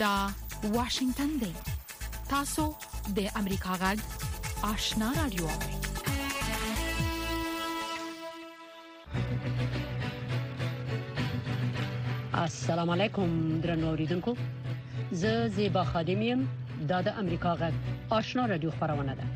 دا واشنگتن دی. تاسو د امریکا غږ آشنا رادیو. السلام علیکم درنو اوریدونکو. زه زیبا خادمیم. دا د امریکا غږ آشنا رادیو خبرونه ده.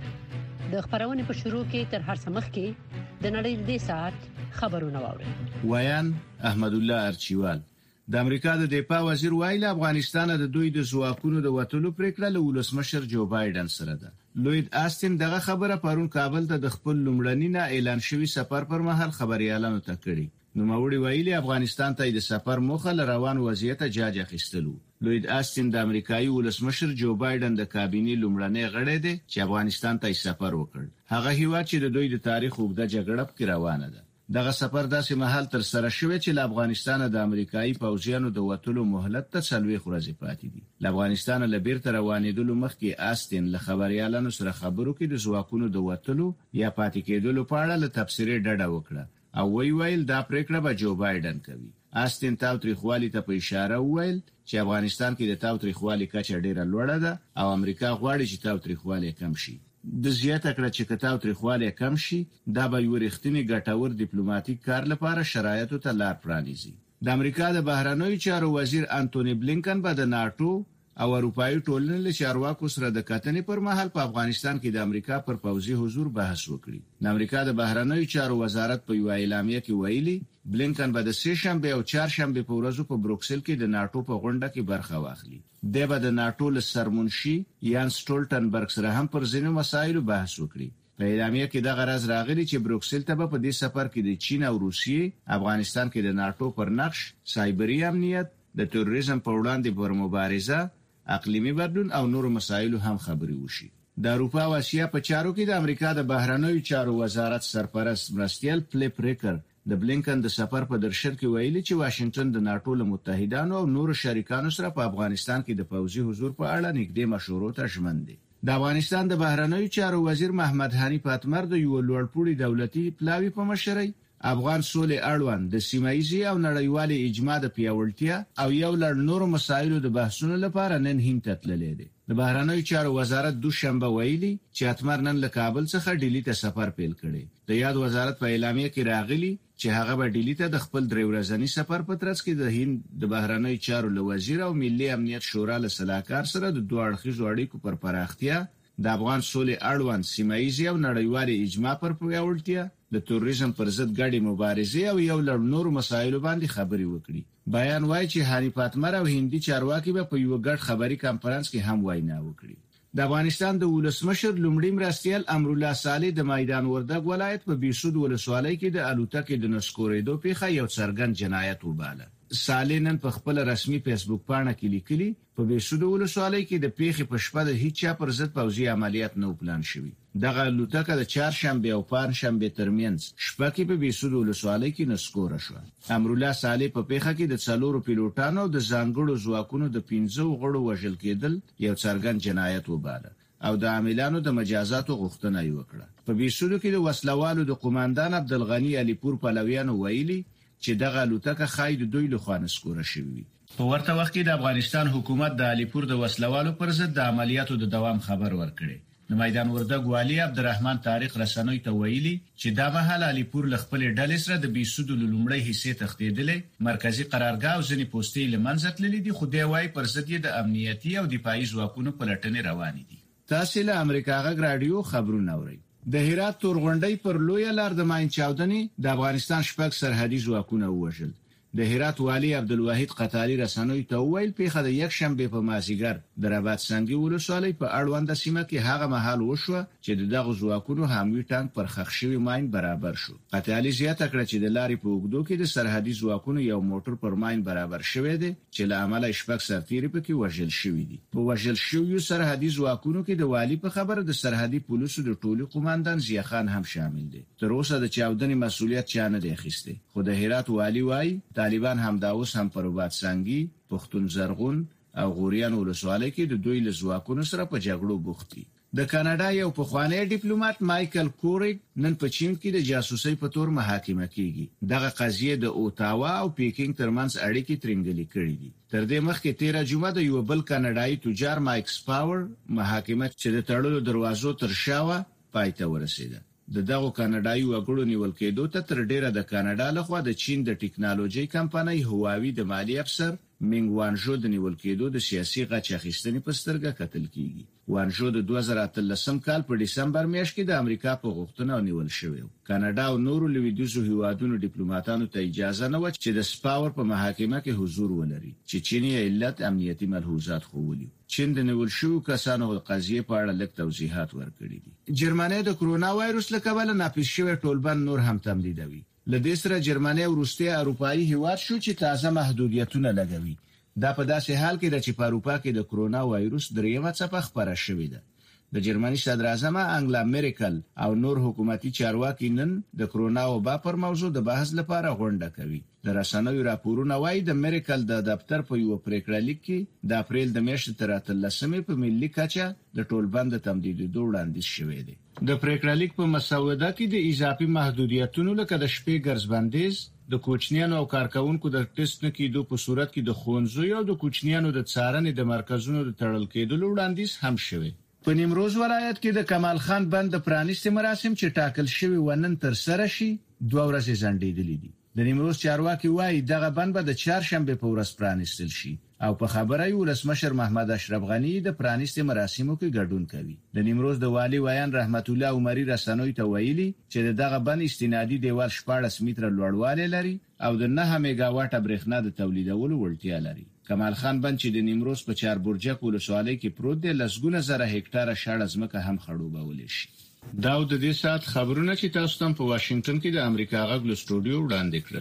د خبرونه په شروع کې تر هر څه مخکې د نړۍ د ساعت خبرونه واورئ. ویان احمد الله ارچیوال. د امریکا د دفاع وزیر ویل افغانستان د دوی د ځواکونو د وټلو پریکړه له ولسمشر جو بایدن سره ده. لوید آستین دغه خبره پرون کابل ته د خپل لومړنی نه اعلان شوی سفر پر مهال خبريالانو ته کړی. نو موري ویلي افغانستان ته د سفر موخه ل روان وضعیت جاج اخیستلو. لوید آستین د امریکایي ولسمشر جو بایدن د کابینې لومړنی غړی دی چې افغانستان ته سفر وکړ. هغه هیواد چې د دوی د تاریخ اوږده جګړه په روانه ده. دغه سفر داسې مهال تر سره شوی چې له افغانستان د امریکایي پوځیانو د وټلو مهلت ته 40 ورځې پاتې دي. له افغانستان له بیرته روانېدلو مخکې آستین له خبريالانو سره خبرو کې د ځواکونو د وټلو یا پاتې کېدلو په اړه له تفسیري ډډه وکړه او ویل دا پریکړه به جو بایدن کوي. آستین تاوتریخوالي ته په اشاره وویل چې افغانستان کې د تاوتریخوالي کچه ډیره لوړه ده او امریکا غواړي چې تاوتریخوالي کم شي. د زیاته کړه چې تاوتریخوالي کم شي دا به یو رښتینی ګټور ډیپلوماټیک کار لپاره شرایطو ته لار پرانیزي. د امریکا د بهرنیو چارو وزیر انټونی بلینکن به د ناتو او اروپایي ټولنې له چارواکو سره د کتنې پر مهال په افغانستان کې د امریکا پر پوځي حضور بحث وکړي. د امریکا د بهرنیو چارو وزارت په یو اعلامیه کې ویلي بلینکن به د سه شنبه او چهارشنبه په ورځو په بروکسل کې د ناتو په غونډه کې برخه واخلي. د به د ناتو له سرمنشي یان سټولټنبرګ سره هم پر ځینو مسایلو بحث وکړي. په اعلامیه کې د غرض راغلي چې بروکسل ته په دې سفر کې د چین او روسیې افغانستان کې د ناتو پر نقش، سایبری امنیت، د تروریزم په وړاندې پر مبارزه، اقلیمی بدلون او نور مسایلو هم خبري وشي. د اروپا او اسیا په چارو کې د امریکا د بهرنیو چارو وزارت سرپرست مرستیال فلیپ ریکر د بلینکن د سفر په درشل کې ویلي چې واشنگټن د ناتو له متحدانو او نورو شریکانو سره په افغانستان کې د پوځي حضور په اړه نږدې مشورو ته ژمن دي. د افغانستان د بهرنیو چارو وزیر محمد حنیف اتمر د یو لوړپوړي دولتي پلاوی په مشرۍ افغان سولې اړوند د سیمایي او نړیوالې اجماع د پیاوړتیا او یو لړ نور مسایلو د بحثونو لپاره نن هند ته تللی دی. د بهرنیو چارو وزارت دوشنبه ویلي چې اتمر نن له کابل څخه ډیلی ته سفر پیل کړي. د یاد وزارت په اعلامیه کې راغلي چې هغه به ډیلی ته د خپل درې ورځنی سفر په ترڅ کې د هند د بهرنیو چارو له وزیر او ملي امنیت شورا له سلاکار سره د دوه اړخیزو اړیکو پر پراختیا، د افغان سولې اړوند سیمایي او نړیوالې اجماع پر پیاوړتیا، د تروریزم پر ضد ګډې مبارزې او یو لړ نور مسایلو باندې خبري وکړي. بیان وایي چې حنیف اتمر او هندي چارواکي به په یو ګډ خبري کانفرنس کې هم وینا وکړي. د افغانستان د ولسمشر لومړی مرستیال امرالله صالح د میدان وردګ ولایت په بیسود ولسوالۍ کې د الوتکې د نسکورېدو پیښه یو څرګند جنایت وباله. صالح نن په خپل رسمي فیسبوک پاڼه کې لیکلي په بیسود ولسوالۍ کې د پیښې په شپه د هیڅ چا پر ضد پوځي عملیات نه پلان شوی. دغه الوتکه د چهارشنبه او پنځشنبه ترمنځ شپه کې په بیسود ولسوالۍ کې نسکوره شو. امرالله صالح په پیښه کې د 4 پیلوټانو د ځانګړو ځواکونو د 15 غړو وژل کېدل یو څرګند جنایت وباله او د عاملانو د مجازاتو غوښتنه یې وکړه. په بیسود کې د وسلوالو د قوماندان عبدالغنی علیپور پلویانو ویلي چې دغه الوتکه خاید دوی له خوا نسکوره شوی. په ورته وخت کې د افغانستان حکومت د علیپور د وسلوالو پر ضد د عملیاتو د دوام خبر ورکړي. د میدان وردګ والی عبدالرحمن طارق رسنوي ته ویلي چې دا مهال علیپور له خپل ډلې سره د بیسود لومړی حصے تختیدلې مرکزی قرارګاه او ځنی پوسټې لمنځه تللې دي، خو دی وايي پر ضد د امنیتي او دفاعي ځواکونو پلټنې روانې دي. تاسو له امریکا غږ رادیو خبرونه اورئ. د هرات تورغونډۍ پر لوی لار د ماین چاودنې د افغانستان شپږ سرحدي ځواکونه وژل. د هرات والی عبدالواحد قطاری رسنوي ته ویل پیښه د یک شنبه په مازیګر د رباط سنگي ولسوالۍ په اړوند سیمه کې هغه مهال وشو چې دغه ځواکونو حموي ټانک پر خښ شوی ماین برابر شو. قطاری زیاته کړه چې د لارې په اوږدو کې د سرحدي ځواکونو یو موټر پر ماین برابر شوی دی چې له امله شپږ سرتیري پکې وژل شوی دي. په وژل شویو سرحدي ځواکونو کې د والی په خبره د سرحدي پولیسو د ټولي قوماندان ضیا خان هم شامل دي. تر اوسه د چاودنې مسؤلیت چا نه دی اخیستی، خو د هرات والی وايي طالبان هم دا اوس هم پر رباط سنگي، پښتون زرغون او غوریان ولسوالۍ کې د دوی له ځواکونو سره په جګړو بوخت دي. د کاناډا یو پخوانی ډیپلوماټ مایکل کورګ نن په چین کې د جاسوسۍ په تور محاکمه کیږي. دغه قضیه د اوټاوا او پیکینګ ترمنځ اړیکې ترنګلې کړې دي. تر دې مخکې 13 جمعه د یو بل کاناډایي تجار مایک سپاور محاکمه چې د تړلو دروازو تر شاوه پای ته ورسیده. دغه کاناډایي وګړو نیول کېدو ته تر ډیره د کاناډا لخوا د چین د ټیکنالوژي کمپنۍ هواوی د مالی افسر مینګ وانژو د نیول کېدو د سیاسي غچ اخیستنې په سترګه کتل کیږي. وانژو د 2013 کال په ډسمبر میاشت کې د امریکا په غوښتنه نیول شوی. کاناډا او نورو لویدیځو هیوادونو ډیپلوماټانو ته اجازه نه و چې د سپاور په محاکمه کې حضور ولري چې چینی علت امنیتي ملحوظات خوولي. چین د نیول شوو کسانو د قضیې په اړه لیک توضیحات ورکړي دي. جرمني د کرونا وایروس له کبله ناپیښ شوی ټولبند نور هم تمدیدوي. لدې سره جرمني وروستي اروپאי هیواد شو چې تازه محدودیتونه لګوي. دا په داسې حال کې چې په اروپا کې د کرونا وایروس دریمه څپه خپره شوې ده. د جرمني صدر اعظم انګلا میرکل او نور حکومتي چارواکي نن د کرونا وبا پر موضوع د بحث لپاره غونډه کوي. د رسنیو راپورونه وايي د میرکل د دفتر په یو پریکړه لیک کې د اپریل د میاشتې تر 13 په ملي کچه د ټولبند تمدیدولو وړاندیز شوی دی. د پریکړه لیک په مسوده کې د اضافي محدودیتونو لکه د شپې ګرځبندیز، د کوچنیانو او کارکونکو د ټیسټ نه کېدو په صورت کې د ښوونځیو او د کوچنیانو د څارنې د مرکزونو د تړل کېدو وړاندیز هم شوی. په نیمروز ولایت کې د کمال خان بند د پرانیستي مراسم چې ټاکل شوی ونن تر سره شي 2 ورځې ځنډېدلې دي. د نیمروز چارواکي وایي دغه بند به د چهارشنبه په ورځ پرانیستل شي او په خبره یې ولسمشر محمد اشرف غنی د پرانیستي مراسمو کې ګډون کوي. د نیمروز د والی ویان رحمت الله عمری رسنوي ته ویلي چې دغه بند استنادي دیوال 14 متره لوړوالی لري او د 9 میگاواټه برېښنا د تولیدولو وړتیا لري. کمال خان بند چې د نیمروز په 4 برجک ولسوالۍ کې پروت دی لسګونه زره هکتاره شاړه ځمکه هم خړوبول شي. دا د دې سات خبرونه چې تاسو ته په واشنگټن کې د امریکا غږ له سټوډیو وړاندې کړل.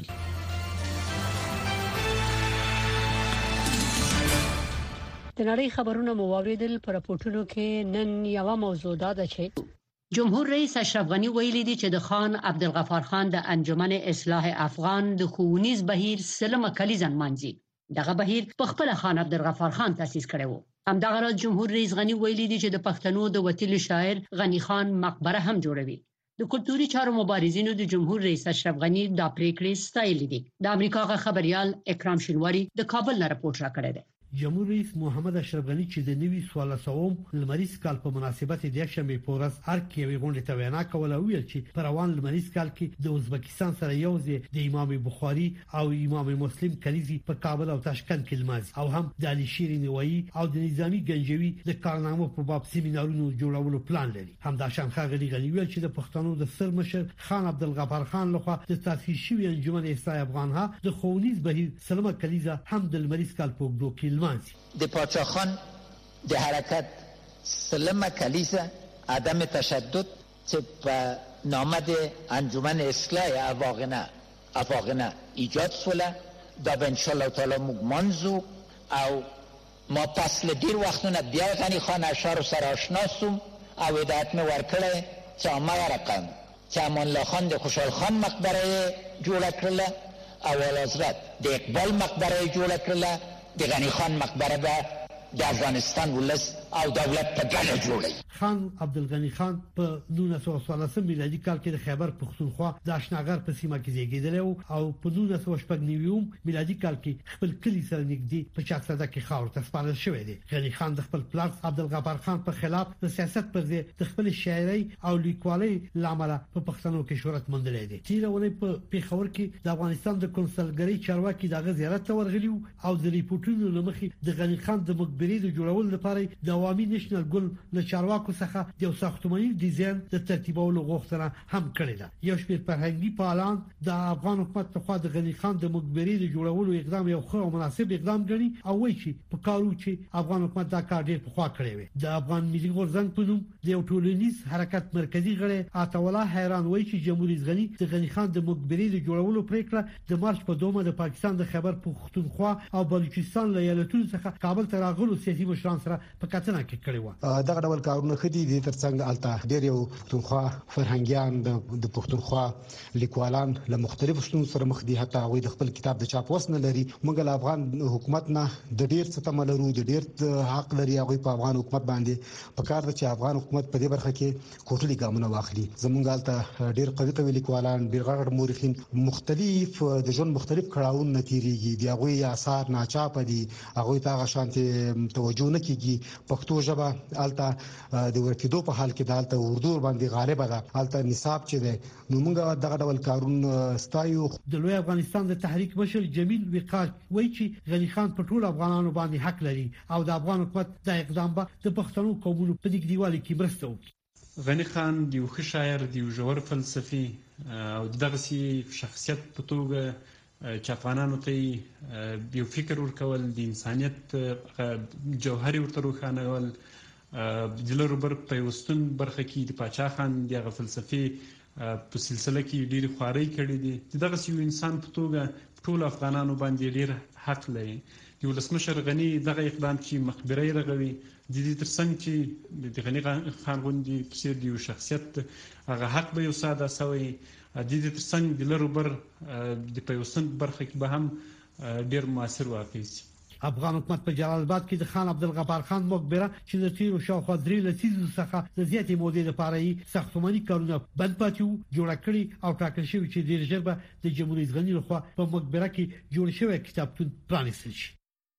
د نړۍ خبرونه مو واوریدل. پر راپورټونو کې نن یو موضوع ده چې جمهور رئیس اشرف غنی ویلي دی چې د خان عبدالغفار خان د انجمن اصلاح افغان د ښوونیز بهیر سلمه کلیزن مانځي. دغه بهیر په خپل خان عبدالغفار خان تاسیس کړی و. همدغه راز جمهور رئیس غنی ویلي دی چې د پښتنو د وتیل شاعر غنی خان مقبره هم جوړوي. د کلتوري چارو مبارزینو د جمهور رئیس اشرف غنی د پریکړې ستایل دي. د امریکا غا خبريال اکرام شینواری د کابل نه راپورټ راکړی دی. جمهور رئیس محمد اشرف غنی چې د نوي 1400 لمریز کال په مناسبت د یکشنبه په ورځ هرکې غونډه ته وینا کوله ویل چې پر روان لمریز کال کې د ازبکستان سره یو ځای د امام بخاری او امام مسلم کلیزي په کابل او تاشکند کې لماز او هم د علي شیر نوایی او د نظامی گنجوي د کارنامو په باب سیمینارونو جوړولو پلان لري. همدا شان غنی ویل چې د پښتنو د سر مشر خان عبدالغفار خان لخوا د تاسیس شوی انجمن اصلاح افغانها د ښوونیز بهیر سلمه کلیزه هم د لمریز کال په وګړو کې د پاچا خان د حرکت سلمه کلیزه عدم تشدد چې په نامه د انجمن اصلاح افغانه ایجاد شوله دا به ان شاء الله تعالی موږ منځو او ما پس له ډیر وختونه بیا غنی خان اشعار سره آشنا سوم او هدایت مې ورکړی چې هماغه رقم چې امان الله خان د خوشحال خان مقبره جوړه کړله او اعلیحضرت د اقبال مقبره جوړه کړله. د غنی خان مقبره به د افغانستان ولس او دولت په ګډه جوړي. خان عبدالغنی خان په 1914 میلادي کال کې د خیبر پختونخوا د آشناغر په سیمه کې زیږیدل او په 1999 میلادي کال کې خپل کلی سره نږدې په چاکساده کې خاور ته سپارل شوی دی. غنی خان د خپل پلار عبدالغفار خان په خلاف د سیاست پر ځای د خپل شاعري او لیکوالۍ لامل په پښتنو کې شهرت موندلی دی. تیرونه په پیښور کې د افغانستان د کنسلګری چارواکي دغه زیارت ته ورغلی او د ریپورتونو لمخې د غنی خان د مقبرې د جوړولو لپاره د عوامي نېشنل ګل له چارواکو څخه د ساختماني ډیزاین د ترتیبولو غوښتنه هم کړې ده. یو شمېر فرهنګي پالان د افغان حکومت لخوا د غنی خان د مقبرې د جوړولو اقدام یو ښه او مناسب اقدام ګڼي او وایي چې په کارو چې افغان حکومت دا کار ډېر پخوا کړی وي. د افغان ملي غورځنګ په نوم د یو ټولنیز حرکت مرکزی غړی عطا الله حیران وایي چې جمهور رئیس غنی د غنی خان د مقبرې د جوړولو پریکړه د مارچ په 2 د پاکستان د خیبر پختونخوا او بلوچستان له ایالتونو څخه کابل ته راغلی ټولو سیاسي مشرانو سره په کتنه کې کړی و. دغه ډول کارونه خدي دي ترڅنګ الته ډېر یو پښتونخوا فرهنګيان د پښتونخوا لیکوالان له مختلفو ستونزو سره مخ دي. حتی هغه د خپل کتاب د چاپ وس نه لري. موږ له افغان حکومت نه د ډېر څه تمه لرو، د ډېر حق لري هغه په افغان حکومت باندې. په کار د چې افغان حکومت په دې برخه کې کوټلي ګامونه واخلي. زمونږ الته ډېر قوي لیکوالان، ډېر مورخین مختلف د ژوند مختلف کړهون نتیریږي. دی هغه آثار ناچاپ دي، هغه ته شانتي توجه نه کیږي. پښتو ژبه الته د ورکیدو په حال کې د الته اردو باندې غالبه ده. الته نصاب چې ده نو موږ دغه ډول کارونه ستایو. د لوی افغانستان د تحریک مشر جمیل وقاص وایي چې غنی خان په ټول افغانانو باندې حق لري او د افغان حکومت د اقدام به د پښتنو قومونو په دیوالي کې مرسته وکړي. غنی خان د یو ښه شاعر، د یو ژور فلسفي او دغه سي شخصیت په توګه چې افغانانو ته یو فکر ورکول، د انسانيت جوهر ورته روښانول، د لربر پیوستون برخه کې د پاچا خان دغه فلسفي په سلسله کې ډېر خواري کړې دي. دغه یو انسان په توګه ټول افغانانو باندې ډېر حق لري. د ولسمشر غنی دغه اقدام چې مخبري رغوي د دې ترڅنګ چې د غنی خان غوندي په څیر یو شخصیت هغه حق به یو ساده سوی د دې ترڅنګ د لربر د پیوستون برخه کې به هم ډېر موثر واقع شي. افغان حکومت په جلال آباد کې د خان عبدالغفار خان مقبره چې د تیرو شاوخوا 3 لسیزو څخه د زیاتې مودې لپاره یې ساختماني کارونه بند پاتې وو، جوړ کړی او ټاکل شوی چې ډیر ژر به د جمهوریت غنی لخوا په مقبره کې جوړ شوی کتابتون پرانیستل شي.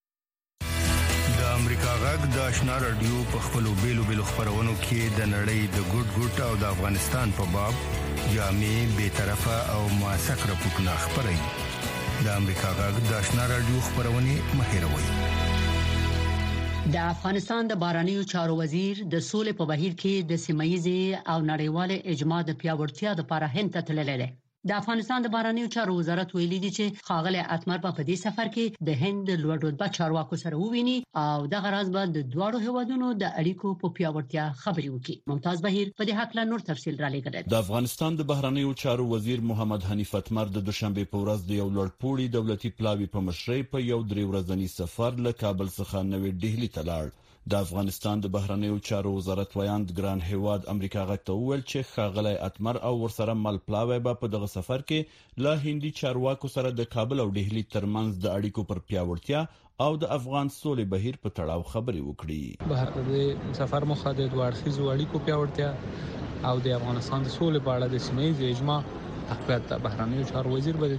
د امریکا غږ د آشنا رادیو په خپلو بیلو خبرونو کې د نړۍ د ګډ او د افغانستان په باب جامع، بی‌طرفه او موثق راپورټونه خبري. د امریکا غږ د آشنا رادیو خبرونه مهیروي. د افغانستان د بهرنیو چارو وزیر د سولې په بهیر کې د سیمایي او نړیوال اجماع د پیاوړتیا لپاره هند ته تللی دی. د افغانستان د بهرنیو چارو وزارت ویلي دی چې خاغلی اتمر په دې سفر کې د هند لوړ رتبه چارواکو سره وویني او دغه راز به د دوه هیوادونو د اړیکو په پیاوړتیا خبرې وکړي. ممتاز بهیر په دې حق لا نور تفصیل را لېږلی. د افغانستان د بهرنیو چارو وزیر محمد حنیف اتمر د دوشنبه په ورځ د یو لوړپوړي دولتي پلاوي په مشرۍ په یو 3 ورځنی سفر له کابل څخه نوې ډهلي ته لاړ. د افغانستان د بهرنیو چارو وزارت ویاند ګران هیواد امریکا غږ ته وویل چې خاغلی اتمر او ورسره مل پلاوی به په دغه سفر کې له هندي چارواکو سره د کابل او ډهلي ترمنځ د اړیکو پر پیاوړتیا او د افغان سولې بهیر په تړاو خبرې وکړي. بهر سفر مخه د دوه اړخیزو اړیکو پیاوړتیا او د افغانستان د سولې په اړه د سیمې اجماع تقویت. د بهرنیو چارو وزیر به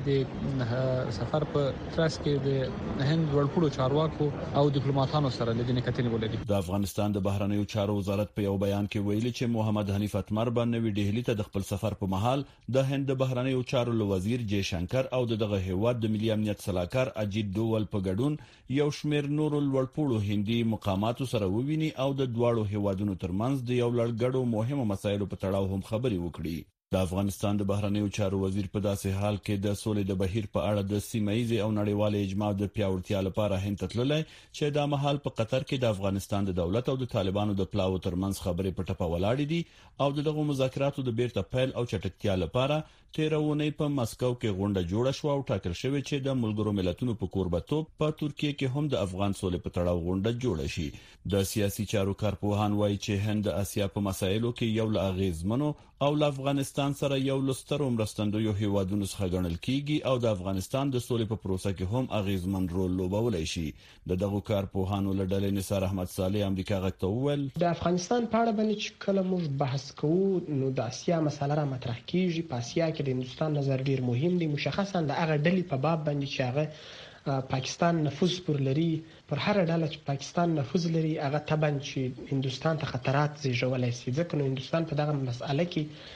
د سفر په ترڅ کې د هند ورپوړو چارواکو او ډیپلوماټانو سره لیدنې کتنې ولري. د افغانستان د بهرنیو چارو وزارت په یو بیان کې ویلي چې محمد حنیف اتمر به نوې ډهلي ته د خپل سفر په مهال د هند د بهرنیو چارو وزیر جے شنکر او دغه هیواد د ملي امنیت صلاحکار اجیت ډوول په ګډون یو شمېر نور ورپوړو هندي مقاماتو سره وویني او د دواړو هیوادونو ترمنځ د یو لړګړو مهمو مسایلو په تړاو هم خبرې وکړي. د افغانستان د بهرنیو چارو وزیر په داسې حال کې د سولې د بهیر په اړه د سیمایي او نړیوال اجماع د پیاوړتیا لپاره هند ته تللی چې د مهال په قطر کې د افغانستان د دولت او د طالبانو د پلاو ترمنځ خبرې په ټپه ولاړې دي او دغه مذاکراتو د بیرته پیل او چټکتیا لپاره 13 اونۍ په مسکو کې غونډه جوړه شو او ټاکل شوی چې د ملګرو ملتونو په کوربتوب په ترکیه کې هم د افغان سولې په تړاو غونډه جوړه شي. د سیاسي چارو کارپوهان وایي چې هند د اسیا په مسایلو کې یو له اغیزمنو او له افغانستان سره یو لستر مرستندوی هیوادونو څخه ګڼل کیږي او د افغانستان د سولې په پروسه کې هم اغیزمن رول لوبولای شي. دغه کارپوهانو له ډلې نثار احمد صالح امریکا غږ ته وویل د افغانستان په اړه باندې چې کله موږ بحث کوو نو د اسیا مسله را مطرح کیږي. په اسیا کې د هندستان نظر ډیر مهم دی، مشخصا د هغه ډلې په باب باندې چې هغه پاکستان نفوذ پر لري. پر هر ډله چې پاکستان نفوذ لري هغه طبعا چې هندستان ته خطرات زیږولای شي، ځکه نو هندستان په دغه مسأله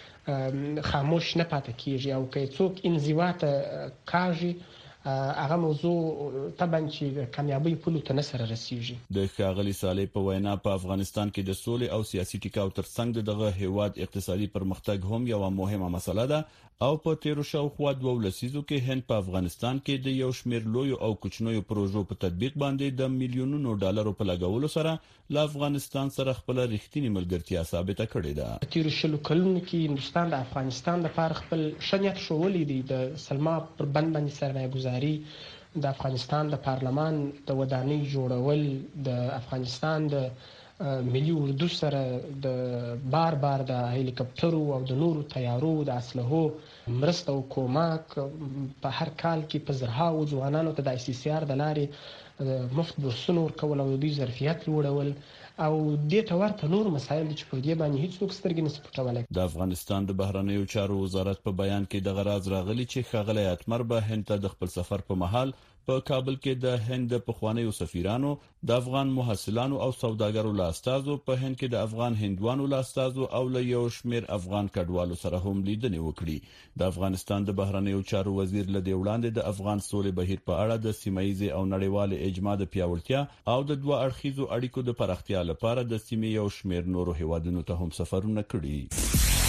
کې خاموش نه پاتې کیږي او که څوک انزوا ته کاږي هغه موضوع طبعا چې کامیابی په لور ته نه سره رسیږي. د ښاغلي صالح په وینا په افغانستان کې د سولې او سیاسي ټکاو ترڅنګ دغه هیواد اقتصادي پرمختګ هم یو مهمه مسله ده او په تیرو شاوخوا 2 لسیزو کې هند په افغانستان کې د یو شمېر لوی او کوچنیو پروژو په تطبیق باندې د میلیونونو ډالرو په لګولو سره له افغانستان سره خپل رښتینی ملګرتیا ثابته کړې ده. تیرو شلو کلونو کې هندستان د افغانستان لپاره خپل شنیت شوولې دي. د سلما پر بند باندې سرمایه گذاري د افغانستان د پارلمان د ودانۍ جوړول، د افغانستان د ملي اردو سره د بار د هلیکاپټرو او د نورو تیارو د اسلحو مرسته او کومک په هر کال کې په زرهاو ځوانانو ته د ICCR د لارې مفت بورسونه ورکول او د دوی ظرفیت لوړول او دې ته ورته نور مسایل چې پر دې باندې هیڅوک سترګې نشي پټولی. د افغانستان د بهرنیو چارو وزارت په بیان کې د غراض راغلي چې ښاغلی اتمر به هند ته د خپل سفر په مهال په کابل کې د هند پخوانیو سفیرانو، د افغان محصلانو او سوداګرو له استازو، په هند کې د افغان هندوانو له استازو او له یو شمېر افغان کډوالو سره هم لیدنې وکړي. د افغانستان د بهرنیو چارو وزیر له دې وړاندې د افغان سولې بهیر په اړه د سیمایي او نړیوال اجماع د پیاوړتیا او د دوه اړخیزو اړیکو د پراختیا لپاره د سیمې یو شمېر نورو هیوادونو ته هم سفرونه کړي.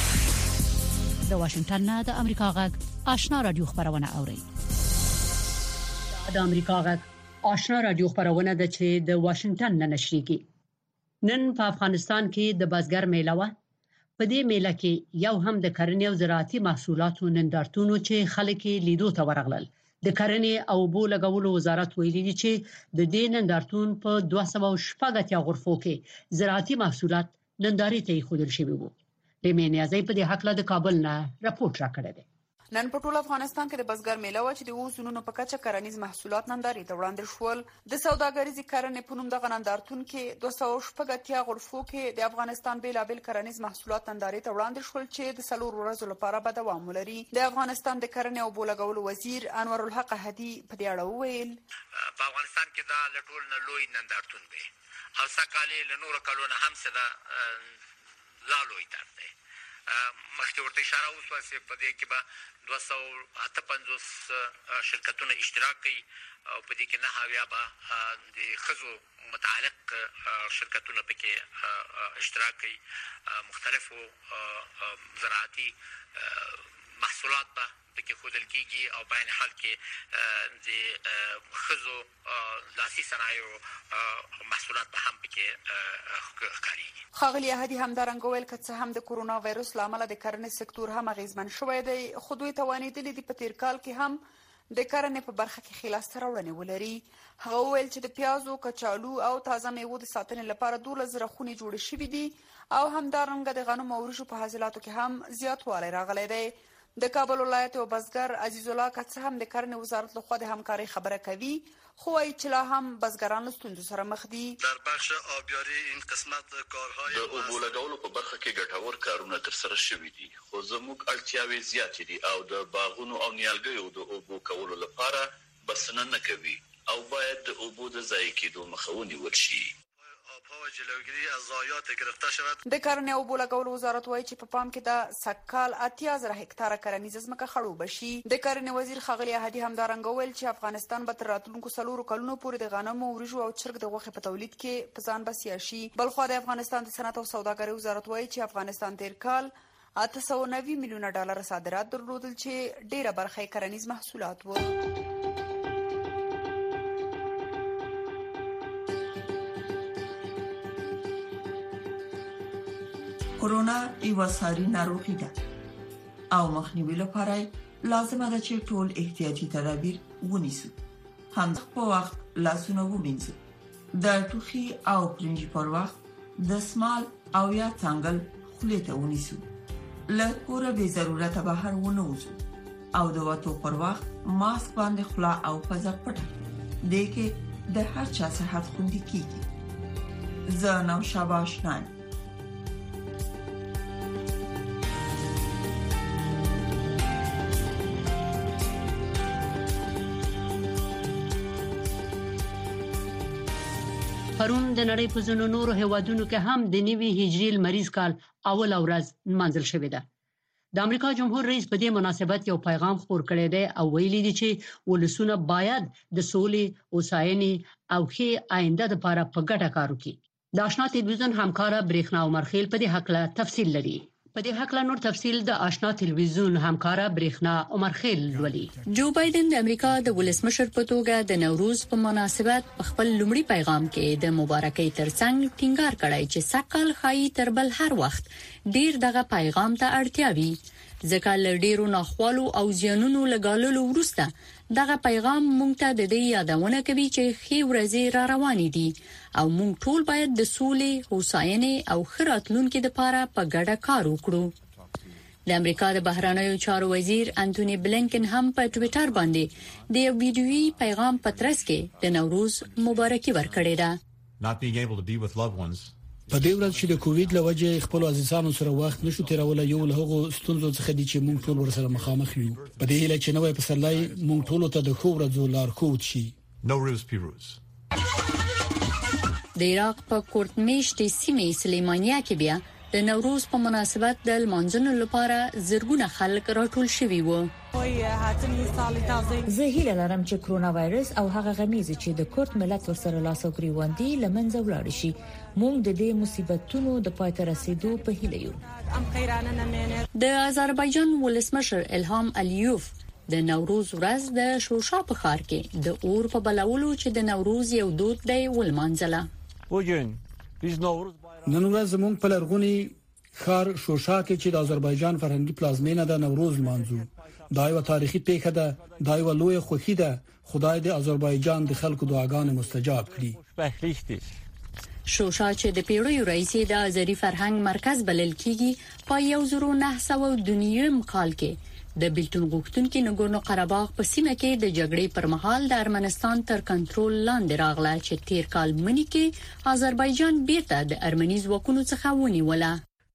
د واشنگټن د امریکا غږ آشنا رادیو خبرونه اوري. د امریکا غږ آشنا رادیو خبرونه د چې د واشنگټن نه نشریږي. نن په افغانستان کې د بازګر میله و. په دې میله کې یو هم د کرنې او زراعتي محصولاتو نندارتونو چې خلک لیدو ته ورغلل. د کرنې او بو لګولو وزارت ویلي دی چې د دې نندارتون په 280 غرفو کې زراعتي محصولات نندارې ته خودل شوی وو. لمنې ازای په دې حق له کابل نه راپورټ راکړی دی. نن په ټول افغانستان کې د بزګر میله و چې د وزونونو په کچه کرنیز محصولات نندارې ته وړاندې شول. د سوداګریزي کرنې په نوم د نندارتون کې 280 غرفو کې د افغانستان بیلابل کرنیز محصولات نندارې ته وړاندې شول چې د 4 ورځو لپاره به دوام ولري. د افغانستان د کرنې او بولګولو وزیر انور الحق هدی په دې اړه وویل په افغانستان کې دا لټول نه لوی نندارتون دی او سکهاله له نور کلونه هم څه دا لا لوی تر دی. مخکې ورته اشاره وشوه چې په دې کې به 258 شرکتونه اشتراک کوي او په دې کې 9 به د خزو متعلق شرکتونه پکې اشتراک کوي. مختلفو زراعتي محصولات به پکې خودل کیږي او په عین حال کې د خزو لاسي صنایعو محصولات به هم پکې ښکاريږي. ښاغلي هدي همدارنګه ویل چې هم د کورونا وایروس لامل د کرنې سکتور هم غیزمن شوی دی. خو دوی توانیدلي دي په تیر کال کې هم د کرنې په برخه کې خلاص راوړنې ولري. هغه ویل چې د پیازو، کچالو او تازه میوو د ساتنې لپاره 12 خونې جوړې شوې دي او همدارنګه د غنمو او وريجو په حاصلاتو کې هم زیاتوالی راغلی دی. د کابل ولایت او بزګر عزیز الله کڅ هم د کرنې وزارت له خوا د همکاري خبره کوي، خو وايي چې لا هم بزګران له ستونزو سره مخ دي. در بخش آبیاری این قسمت کارهای د اوبو لګولو په برخه کې ګټور کارونه تر سره شوي دي، خو زموږ اړتیاوې زیاتې دي او د باغونو او نیالګیو د اوبو کولو لپاره بسنه نه کوي او باید د اوبو د ضایع کېدو مخه ونیول شي. جلوگیری از ضایعات گرفته شود. د کرنې او بولګولو وزارت وایي چې په پام کې د سکهال 80,000 هکتاره کرنیز ځمکه خړوبه شي. د کرنې وزیر ښاغلي هدي همدارنګه ویل چې افغانستان به تر راتلونکو 4 کلونو پورې د غنمو، وريجو او چرګ د غوښې په تولید کې په ځان بسیا شي. بلخو د افغانستان د صنعت او سوداګرۍ وزارت وایي چې افغانستان تیر کال 890 میلیونه ډالر صادرات درلودل چې ډیره برخه کرنیز محصولات وو. کرونا یو ساري ناروغي ده او مخنیوي لپاره لازمه ده چې ټول احتیاطي تدابیر ونیسو. هم په وخت لاسونه ومینځو. د ټوخي او پرنجي پر وخت د سمال او یا څنګل خولې ته ونیسو. له کوره به ضرورت بهر ونه وځو او د وټو پر وخت ماسک باندې خلا او پزه پټه دې کې د هر چا صحت خوندي کیږي. زه نو شاباش نه پرون د نړۍ په ځینو نورو هیوادونو کې هم د نوي هجري لمریز کال اول ورځ منځل شوې ده. د امریکا جمهور رئیس په دې مناسبت یو پیغام خپور کړی دی او ویلي دی چې ولسونه باید د سولې، اوساینې او ښې آینده لپاره په ګډه کار وکړي. د آشنا ټلویزیون همکار برېښنا عمرخیل په دې حق له تفصیل لري. په دې حق له نور تفصیل د آشنا ټلویزیون همکار برېښنا عمرخیل ولي. جو بایدن د امریکا د ولسمشر په توګه د نوروز په مناسبت په خپل لومړي پیغام کې د مبارکۍ ترڅنګ ټینګار کړی چې سږ کال ښایي تر بل هر وخت ډیر دغه پیغام ته اړتیا وي. ځکه لړډیرو ناخوالو او زیانونو لګاللو وروسته دغه پیغام مونږ ته د دې یادونه کوي چې خې ورځې را روانې دي او مونږ ټول باید د سولې، هوساینې او ښه راتلونکي لپاره په ګډه کار وکړو. د امریکا د بهرانیو چارو وزیر انټونی بلینکن هم په ټوئیټر باندې د یو ویډیويي پیغام په ترڅ کې د نوروز مبارکي ورکړې ده. په دې ورځ چې د کووډ له وجې خپل عزیزانو سره وخت نشو تیرولای یو له هغو ستونزو څخه دي چې موږ ټول ورسره مخامخ یو. په دې هیله چې نوې پسرلی موږ ټول ته د ښو ورځو لارښود شي. نوروز پیروز. د عراق په کورتمیشتي سیمې سلیمانیه کې بیا د نوروز په مناسبت د لمانځنو لپاره زرګونه خلک راټول شوي وو. زه هیله لرم چې کرونا وایرس او هغه غمیزه چې د کورت ملت ورسره لاس او ګریوان دي لمنځه ولاړ شي. موږ د دې مصیبتونو د پای ته رسیدو په هیله یو. د آذربایجان ولسمشر الهام الیوف د نوروز ورځ د شوشا په ښار کې د اور په بلولو چې د نوروز یو دود دی ولمانځله. نن ورځ زموږ په لرغونی ښار شوشا کې چې د آذربایجان فرهنګي پلازمینه ده نوروز لمانځو. دا یو تاریخي پیښه ده، دا یو لوی خوښي ده. خدای د آذربایجان د خلکو دعاګانې مستجاب کړي. شوشا چې د پیړیو راهیسې د آذری فرهنګ مرکز بلل کیږي په 1992 کال کې د بیلتون غوښتونکو نګورنو قرهباغ په سیمه کې د جګړې پر مهال د ارمنستان تر کنټرول لاندې راغله چې تیر کال منی کې آذربایجان بیرته د ارمني ځواکونو څخه ونیوله.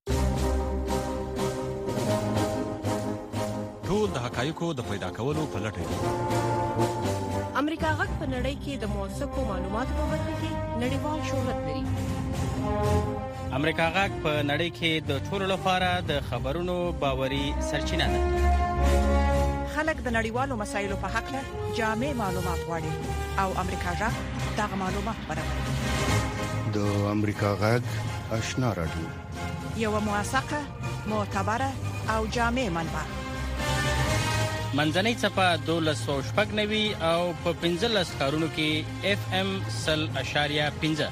ټول د حقایقو د پیدا کولو په لټه دي. امریکا غږ په نړۍ کې د موثقو معلوماتو په برخه کې نړیوال شهرت لري. امریکا غږ په نړۍ کې د ټولو لپاره د خبرونو باوري سرچینه ده. خلک د نړیوالو مسایلو په حق له جامع معلومات غواړي او امریکا غږ دغه معلومات برابروي. د امریکا غږ آشنا رادیو یو موثقه، معتبره او جامع منبع. منځنۍ صفه 1290 او په 15 کارونو کې FM 0.5.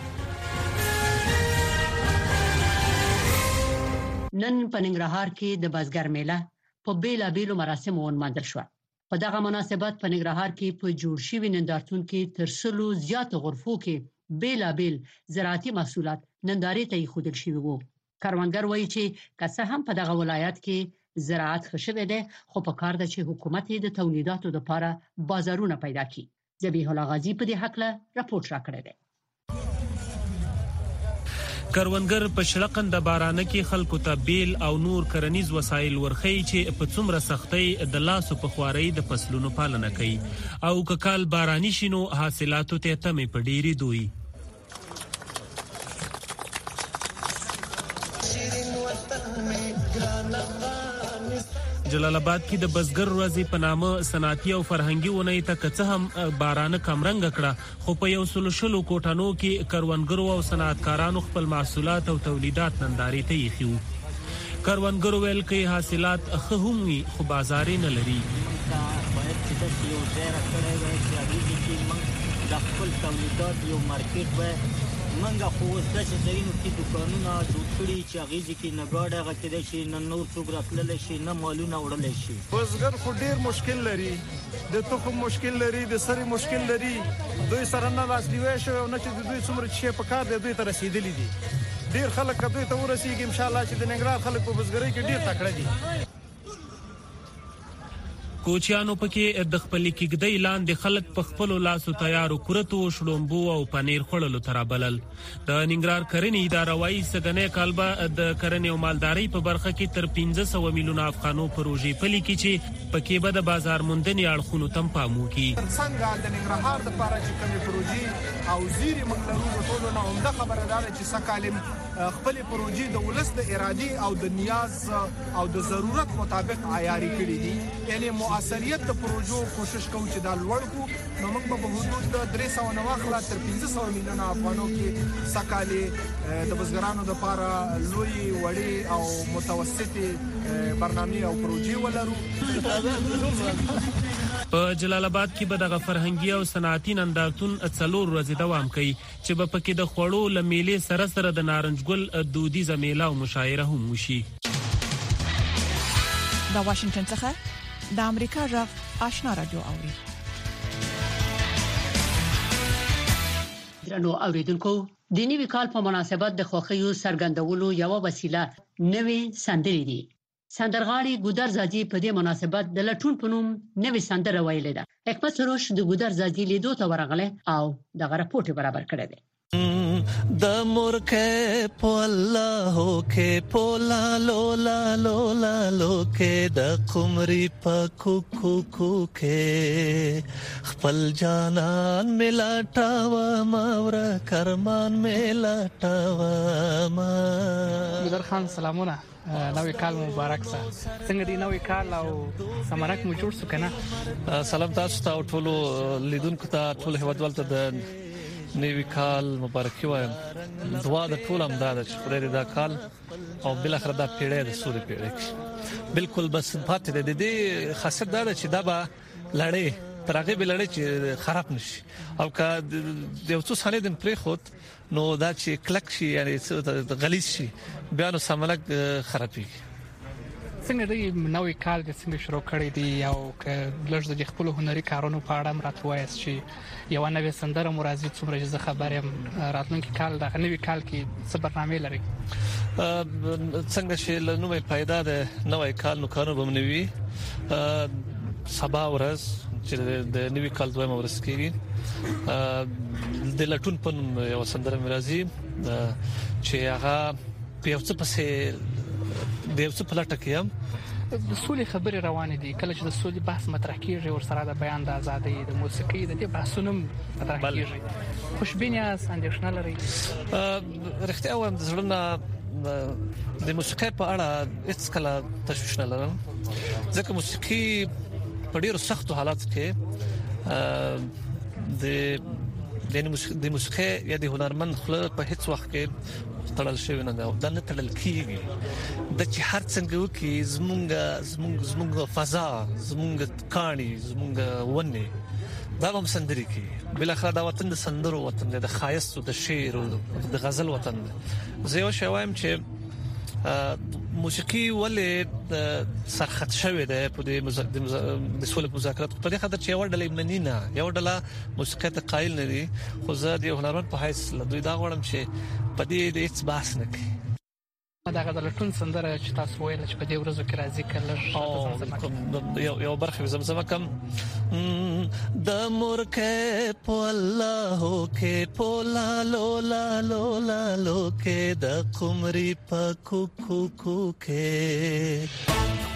نن په ننګرهار کې د بازګر میله په بیلابیلو مراسمو ونمانځل شو. په دغه مناسبت په ننګرهار کې په جوړ شوي نندارتون کې تر 100 زیات غرفو کې بیلابیل زراعتي محصولات نندارې ته ایښودل شوي وو. کاروانګر وایي چې که څه هم په دغه ولایت کې زراعت ښه شوی دی، خو په کار ده چې حکومت د تولیداتو لپاره بازارونه پیدا کړي. ذبیح الله غازی په دې حق له راپورټ راکړی دی. کروندګر په شړقند بارانه کې خلکو ته بیل او نور کرنیز وسایل ورخی چې په څومره سختۍ د لاسو په خوارۍ د فصلونو پالنه کوي او ککال باراني شینو حاصلاتو ته تمې په ډیری دوی. جلال آباد کې د بزګر ورځې په نامه صنعتي او فرهنګي ونې ته کڅ هم باران کمرنګ کړه، خو په 100 کوټانو کې کروندګرو او صنعتکارانو خپل محصولات او تولیدات نندارې ته یې کروندګرو ویل کې حاصلات ښه هم وي خو بازار نه لري. د خپل تولیدات یو مارکیټ و منګه خو د شهرینو کې دکانونه جوړ کړي چې هغه کې نه گاډه غته شي نه نور څوک راتلل شي نه مالونه وړل شي. بزګر خو ډیر مشکل لري، د تخم مشکل لري، د سری مشکل لري، دوی سره نه لاس نیوي شو نه چې دوی څومره شي په کار دی دوی ته رسیدلی دي. ډیر خلک دوی ته ورسیږي ان شاء الله چې د ننګرهار خلک په بزګرۍ کې ډیر تکړه دي. کوچیانو پکې د خپل کېږدۍ لاندې خلک په خپل لاسو تیارو کورتو شړومبو او پنیر خړلو ترابلل. د ننګرهار کرنې اداره وايي سګنې کالبه د کرنې او مالدارۍ په برخه کې تر 1500 میلیونه افغانو پروژې پلي کی چې پکې به د بازار موندنې اړخونو تم پام وکړي. څنګه د ننګرهار د لپاره چې کومې پروژې او زیری مقدارونو ټولو نه عمده خبره ده چې سکالم خپل پروژې د ولس د ارادې او د نیاز او د ضرورت مطابق عیاري کړې دي. یعنی مؤثریت د پروژو کوشش کوو چې دا لوړ کو نو موږ په حدود د 300 نواخلا تر 1500 میلیونه افغانو کې سکالي د بزګرانو لپاره لوی وړي او متوسطي برنامه او پروژې ولرو. په جلال آباد کې به دغه فرهنګي او صنعتي نندارتون 4 ورځې دوام کوي چې په پکې د خوړو لمیلې سره سره د نارنج ګل دودیزه میله او مشاعره هم وشي. د واشنگټن څخه د امریکا غږ آشنا رادیو اوري. درنو اوریدونکو د نوي کال په مناسبت د خوښیو سرګندولو یو وسیله نوې سندرې دي. سندرغاړي ګودر زاجي په دې مناسبت د لټون په نوم نوې سندره ویلې ده. حکمت سروش د ګودر زاجي لیدو ته ورغله او د غرپوټي برابر کړی دی. د مورکه پولا هوکه پولا لولا لولا لوکه د قمري پکو کوکه خپل جانان ملاټاوا ماور کرمان ملاټاوا ما. ګودر خان سلامونه، نوې کال مبارک سه. څنګه دی نوې کال او سمرک مو جوړ سو کنه؟ سلام تاسو ته ټول لیدونکو ته ټول هیوادوال ته د نوی کال مبارکي وایم. دعا د ټول امداد چې خدای دې دا کال او بل اخر دا پیړې د سوري پیړې بالکل بس پاتې دې خاصه دا چې دا به لړې ترغه به لړې چې خراب نشي او که د یو څو سنې د پرې خود نو دا چې کلک شي یعنی غلیظ شي بیا نو سملک خرابېږي. څنګه دی نوې کال د څنګه شروع کړی دی او که لږ د خپل هنري کارونو په اړه راتوایس شي یو نوې سندره مرازي څومره چې خبر یم راتلونکي کال د نوې کال کې څه برنامه لري؟ څنګه چې نوې پیدا د نوې کال نو کارونه به نوي سبا ورځ چې د نوې کال دویمه ورځ کېږي د لټون په یو سندره مرازي چې هغه په یو څه پسې د یو څه په لټه کې هم د سولې خبرې روانې دي. کله چې د سولې بحث مطرح کیږي او سره د بیان د ازادۍ د موسیقي د دې بحثونو مطرح کیږي، خوشبینه اندېښنه لري؟ رښتیا وایم د زړه د موسیقي په اړه هیڅ کله تشویش نه لرم، ځکه موسیقي په ډیرو سختو حالاتو کې د موسیقي یا د هنرمند خپل په هیڅ وخت کې تړل شوی نه دا نه تړل کیږي. د چې هر څنګه وکي زمونږ فضا زمونږ کاڼي زمونږ ونه دا هم سندري کی بل اخر دا وطن د سندرو وطن د خایست او د شعر او د غزل وطن. زه یو شوایم چې موسیقي ولې سرخط شوی ده په د سولې مذاکرات په دې خاطر چې یو ډله منینه یو ډله موسیقي ته قایل نه دي، خو زه د هنرمند په حیث له دوی دا غواړم چې په دې د هیڅ بحث نه کوي. دا غږ لټون سندره چې تاسو ویل چې په دې ورځو کې راځي کله یو برخه زمزمه کم د مورکه پولا هوکه پولا لولا لولا لوکه د قمري پکو کوکه